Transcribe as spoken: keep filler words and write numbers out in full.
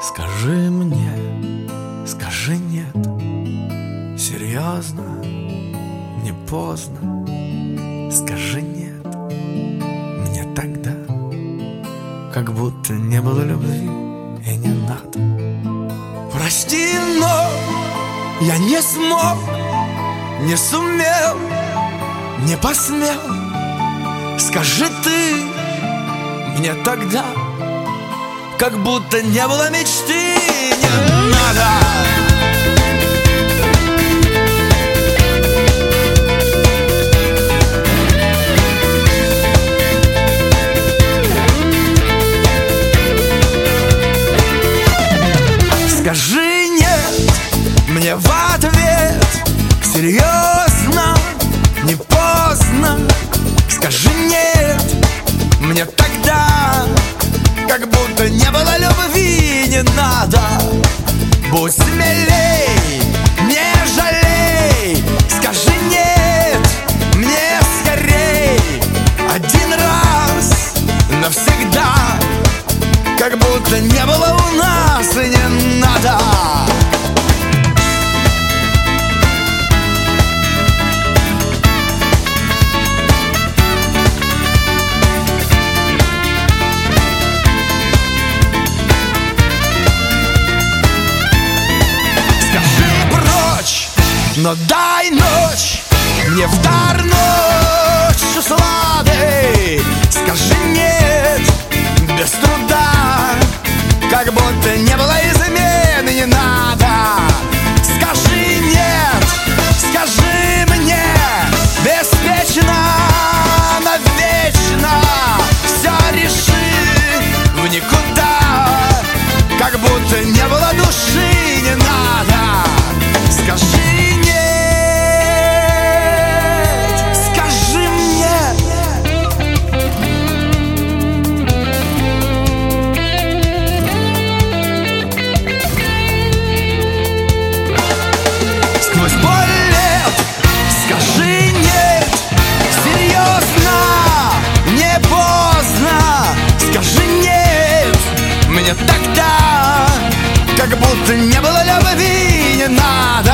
Скажи мне, скажи нет, серьезно, не поздно. Скажи нет мне тогда, как будто не было любви и не надо. Прости, но я не смог, не сумел, не посмел. Скажи ты мне тогда, как будто не было мечты, не надо. Скажи нет мне в ответ, серьезно, не поздно. Скажи нет мне тогда, как будто не было любви, не надо. Будь смелей, не жалей. Скажи нет мне скорей, один раз навсегда, как будто не было у нас и не надо. Но дай ночь мне в дар, ночь усладой. Скажи нет без труда, как будто не было измены, не надо. Скажи нет, скажи мне беспечно, навечно. Все реши в никуда, как будто не было души, не надо. Скажи тогда, как будто не было любви, не надо.